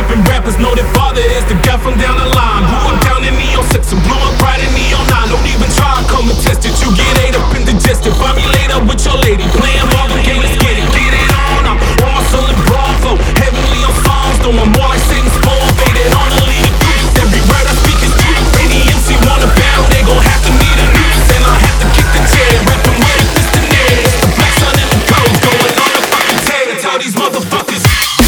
stripping rappers know that father is the guy from down the line. Grew up down in Neo 6 and blew up right in Neo 9. Don't even try to come and test it. You get ate up and digested. Find me later with your lady playing Marvin Gaye. Let's get it on. I'm on my soul and Bravo. Heavenly on songs, though I'm more like Satan's pole. Faded on the lead. Every word I speak is true. Any MC wanna battle, they gon' have to need a noose. And I have to kick the chair, rapping with a fist in the air. The black sun and the cold going on the fucking tear. Tell these motherfuckers.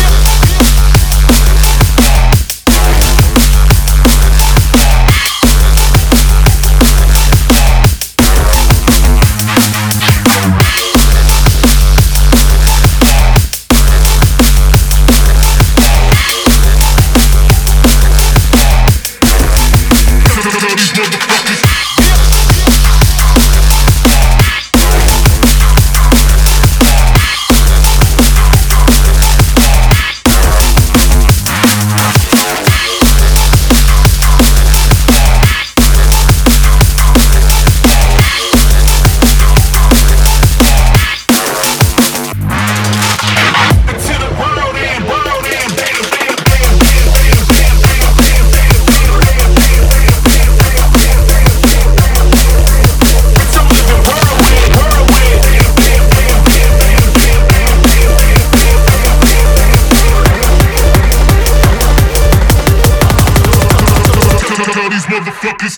Motherfuckers.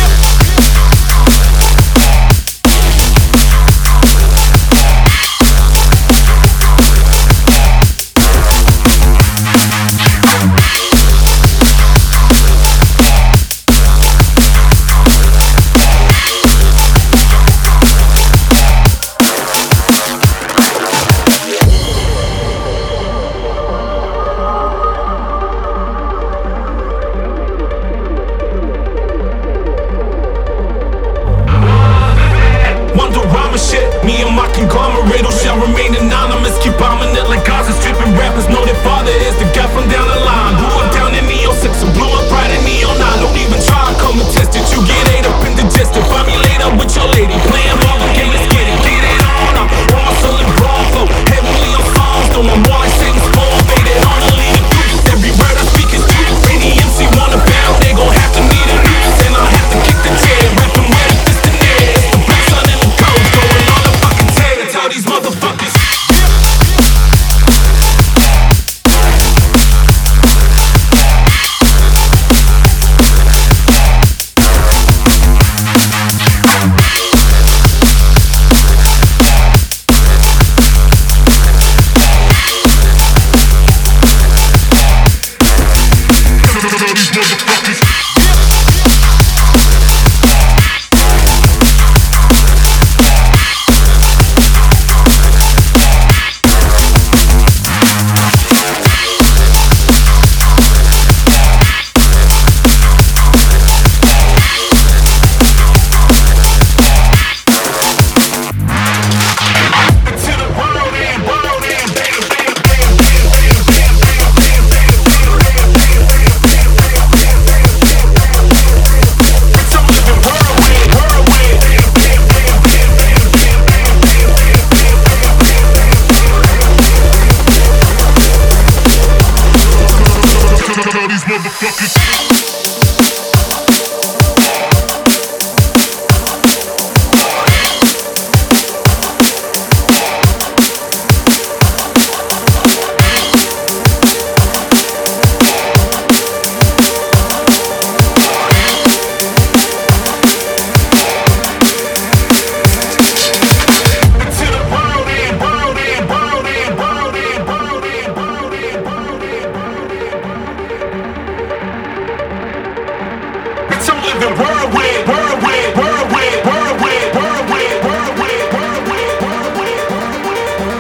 Me and my conglomerate shall remain anonymous. Keep bombing it like Gaza. Stripping rappers know that father is the guy from down the line. Grew up down in Neo 6 and blew up right in Neo 9. Don't even try to come and test it. You get ate up and digested. Find me later with your lady playing Marvin Gaye. Let's get it on. I'm on my soul and Bravo. Heavenly on songs, though I'm more like Satan's pole. Faded on the lead. Every word I speak is true. Any MC wanna battle, they gon' have to need a noose. And I have to kick the chair, rapping with a fist in the air. The black sun and the cold going on the fucking tear. Tell these motherfuckers.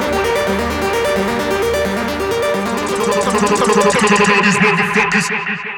These motherfuckers.